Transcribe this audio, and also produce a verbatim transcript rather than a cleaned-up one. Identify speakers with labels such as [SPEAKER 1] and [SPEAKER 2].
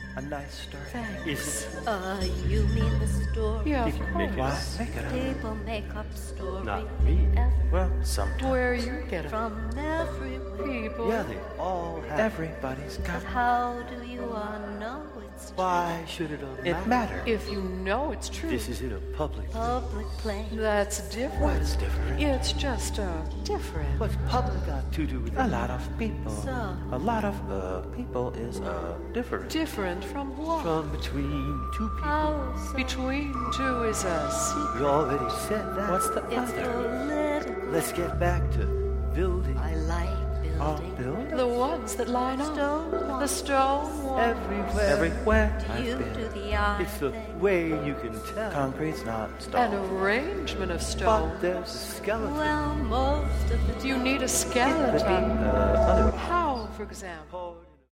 [SPEAKER 1] A nice story.
[SPEAKER 2] Thanks.
[SPEAKER 1] Is it?
[SPEAKER 3] Uh, you mean the story?
[SPEAKER 2] Yeah,
[SPEAKER 1] If
[SPEAKER 2] of
[SPEAKER 1] you make it
[SPEAKER 2] course.
[SPEAKER 1] up. Make it up.
[SPEAKER 3] People make up stories.
[SPEAKER 1] Not me.
[SPEAKER 3] Every-
[SPEAKER 1] Well, sometimes.
[SPEAKER 2] Where you get it
[SPEAKER 3] From everywhere.
[SPEAKER 2] people.
[SPEAKER 1] Yeah, they all have. Everybody's got.
[SPEAKER 3] But how do you all know it's
[SPEAKER 1] Why should it all It matter.
[SPEAKER 2] If you know it's true.
[SPEAKER 1] This is in a public.
[SPEAKER 3] public place?
[SPEAKER 2] That's different.
[SPEAKER 1] What's different?
[SPEAKER 2] It's just uh, different.
[SPEAKER 1] What's public got to do with it?
[SPEAKER 4] A lot of people.
[SPEAKER 3] So?
[SPEAKER 4] A lot of uh, people is uh, different.
[SPEAKER 2] Different from what?
[SPEAKER 1] From between two people.
[SPEAKER 3] How so?
[SPEAKER 2] Between two is a secret.
[SPEAKER 1] You already said that.
[SPEAKER 4] What's the
[SPEAKER 3] It's
[SPEAKER 4] other?
[SPEAKER 3] political.
[SPEAKER 1] Let's get back to building.
[SPEAKER 3] I like
[SPEAKER 4] All
[SPEAKER 3] building.
[SPEAKER 4] built
[SPEAKER 2] The ones that line up.
[SPEAKER 3] Stone
[SPEAKER 2] The
[SPEAKER 3] walls.
[SPEAKER 2] stone wall.
[SPEAKER 1] Everywhere.
[SPEAKER 4] everywhere
[SPEAKER 3] Do
[SPEAKER 4] I've
[SPEAKER 3] you
[SPEAKER 4] been.
[SPEAKER 3] do the eye
[SPEAKER 1] It's the
[SPEAKER 3] thing?
[SPEAKER 1] way you can tell.
[SPEAKER 4] Concrete's not
[SPEAKER 2] An
[SPEAKER 4] stone.
[SPEAKER 2] arrangement of
[SPEAKER 1] But
[SPEAKER 2] stone.
[SPEAKER 1] there's a skeleton.
[SPEAKER 3] Well, most of the
[SPEAKER 2] Do you need a
[SPEAKER 4] Could be
[SPEAKER 2] skeleton?
[SPEAKER 4] uh, other.
[SPEAKER 2] How, for example?